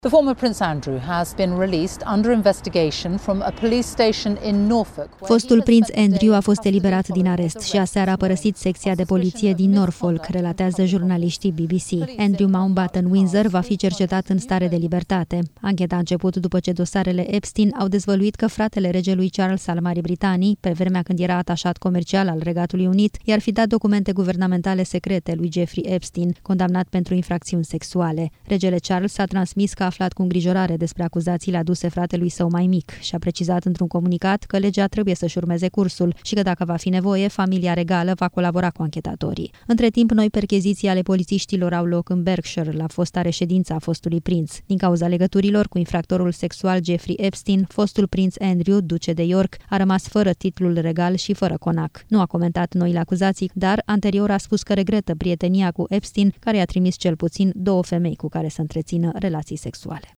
The former Prince Andrew has been released under investigation from a police station in Norfolk. Fostul prinț Andrew a fost eliberat din arest și aseară a părăsit secția de poliție din Norfolk, relatează jurnaliștii BBC. Andrew Mountbatten Windsor va fi cercetat în stare de libertate. Ancheta a început după ce dosarele Epstein au dezvăluit că fratele regelui Charles al Marii Britanii, pe vremea când era atașat comercial al Regatului Unit, i-ar fi dat documente guvernamentale secrete lui Jeffrey Epstein, condamnat pentru infracțiuni sexuale. Regele Charles a transmis că a aflat cu îngrijorare despre acuzațiile aduse fratelui său mai mic și a precizat într-un comunicat că legea trebuie să-și urmeze cursul și că dacă va fi nevoie, familia regală va colabora cu anchetatorii. Între timp, noi percheziții ale polițiștilor au loc în Berkshire, la fosta reședință a fostului prinț. Din cauza legăturilor cu infractorul sexual Jeffrey Epstein, fostul prinț Andrew, duce de York, a rămas fără titlul regal și fără conac. Nu a comentat noile acuzații, dar anterior a spus că regretă prietenia cu Epstein, care i-a trimis cel puțin 2 femei cu care să întrețină relații sexuale.